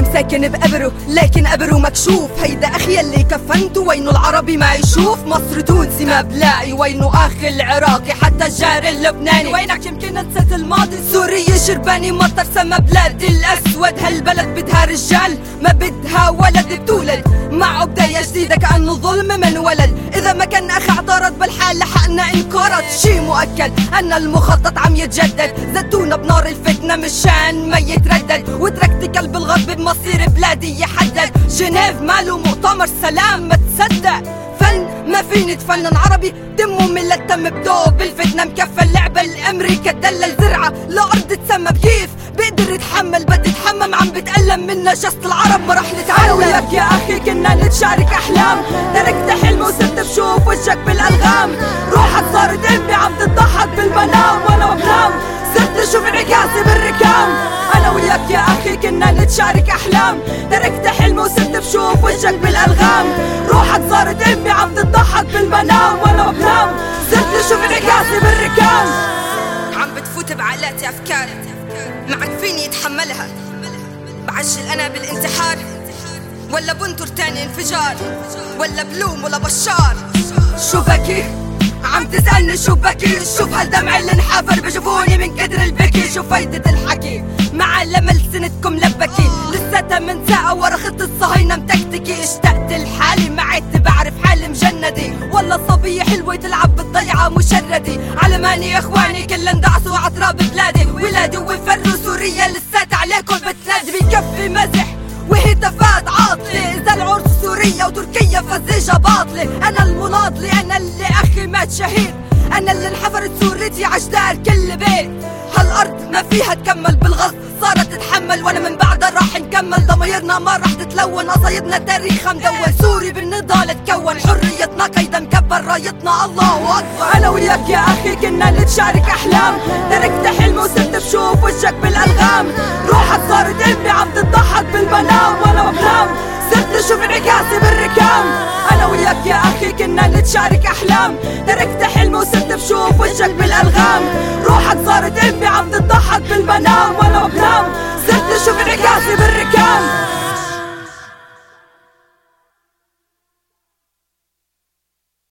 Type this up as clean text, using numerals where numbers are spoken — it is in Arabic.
ساكن بقبره لكن قبره مكشوف. هيدا اخي اللي كفنته وينه العربي ما يشوف. مصر تونسي ما بلاقي وينه اخي العراقي حتى الجار اللبناني. وينك يمكن نسيت الماضي. سوري شرباني مطر سما بلادي الاسود. هالبلد بدها رجال ما بدها ولد. بتولد مع بداية جديدة كأنه ظلم من ولد. إذا ما كان أخي اعترض بالحال لحقنا انقرض. شي مؤكد أن المخطط عم يتجدد. زتونا بنار الفتنة مشان ما يتردد. وتركت قلب الغرب بمصير بلادي يحدد. جنيف ماله مؤتمر سلام ما تصدق. فن ما فيني تفنن عربي دمه من التم بدوب بالفتنة مكفى اللعبة الأمريكا تدلل زرعة لأرض تسمى بكيف بقدر يتحمل. بدي اتحمم عم بتألم من نجاسة العرب ما رح نتعلم. وياك يا أخي كنا نتشارك أحلام. تركت حلم وصرت بشوف وجهك بالألغام. روحك صارت أمي عم تضحك بالمنام وأنا بنام. صرت اشوف انعكاسي بالركام. انا وياك يا اخي كنا نتشارك احلام. تركت حلم وصرت بشوف وجهك بالالغام. روحك صارت امي عم تضحك بالمنام وانا بنام. صرت اشوف انعكاسي بالركام. عم بتفوت بعقلاتي افكار معك فيني يتحملها. بعجل انا بالانتحار ولا بنطر تاني انفجار ولا بلوم ولا بشار. شو بكي عم تسألني شو بكي. شوف هالدمع اللي انحفر بجفوني من كدر البكي. شو فايدة الحكي مع لمل سنتكم لبكي. لساتها من ساعة ورا خط الصهاينة متكتكي. اشتقت لحالي ما عدت بعرف حالي مجندي. والله صبية حلوة تلعب بالضيعة مشردي. علماني اخواني كل اندعسوا عتراب بلادي. ولادي وفروا سوريا لسات عليكم بتنادي. بكفي مزح وهتافات عاطلة. إذا العرس سوريا وتركيا فالزيجة باطلة. أنا المناضلة أنا اللي أخي مات شهيد. أنا اللي انحفرت صورتي عجدار كل بيت. هالأرض ما فيها تكمل بالغصب صارت تتحمل. وأنا من بعدها راح نكمل. ضمايرنا ما راح تتلون. قصايدنا تاريخها مدون. سوري بالنضال تكون. حريتنا قيدا مكبر رايتنا الله أكبر. أنا وياك يا أخي كنا نتشارك أحلام. تركت حلم وصرت بشوف وجهك بالألغام. روحك صارت أمي عم تضحك بالمنام وأنا بنام. صرت اشوف انعكاسي بالركام. انا وياك يا اخي كنا نتشارك احلام. تركت حلم وصرت بشوف وجهك بالالغام. روحك صارت امي عم تضحك بالمنام وانا بنام. صرت اشوف انعكاسي بالركام.